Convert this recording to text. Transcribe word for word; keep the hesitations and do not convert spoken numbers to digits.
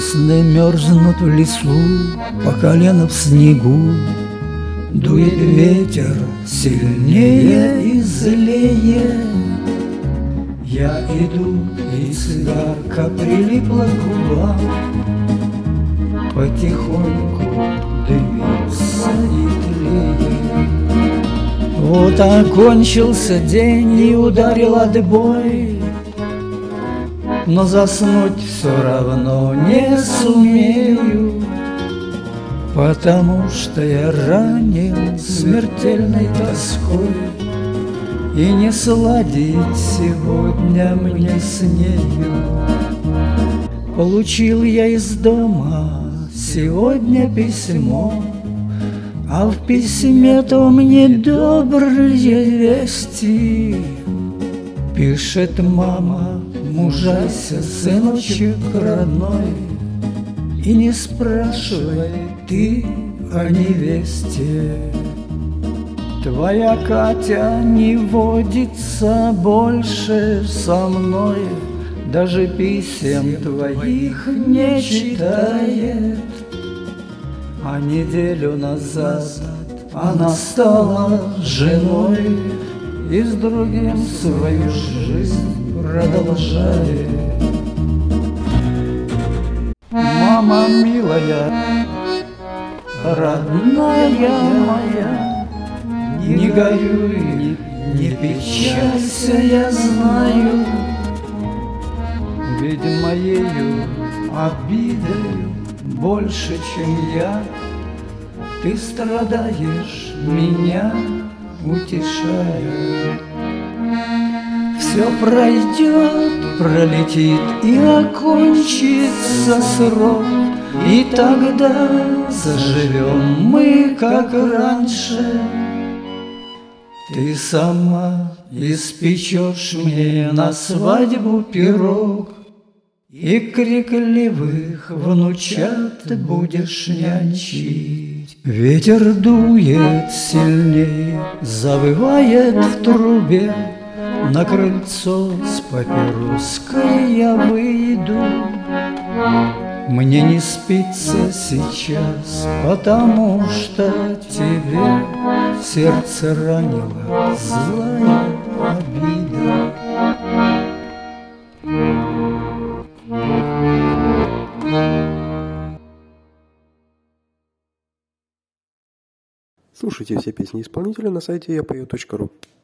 Сосны мерзнут в лесу, по колено в снегу. Дует ветер сильнее и злее. Я иду, и цигарка прилипла к губам, потихоньку дымится и тлеет. Вот окончился день и ударил отбой, но заснуть все равно не сумею, потому что я ранен смертельной тоской, и не сладить сегодня мне с нею. Получил я из дома сегодня письмо, а в письме-то мне добрые вести. Пишет мама: мужайся, сыночек родной, и не спрашивай ты о невесте. Твоя Катя не водится больше со мной, даже писем твоих не читает. А неделю назад она стала женой и с другим свою жизнь продолжает. Мама милая, родная моя, не горюй, не печалься, я знаю, ведь моею обидой больше, чем я, ты страдаешь, меня утешая. Все пройдет, пролетит и окончится срок, и тогда заживем мы, как раньше. Ты сама испечешь мне на свадьбу пирог, и крикливых внучат будешь нянчить. Ветер дует сильнее, завывает в трубе, на крыльцо с папироской я выйду. Мне не спится сейчас, потому что тебе сердце ранила злая обида. Слушайте все песни исполнителя на сайте я пою точка ру.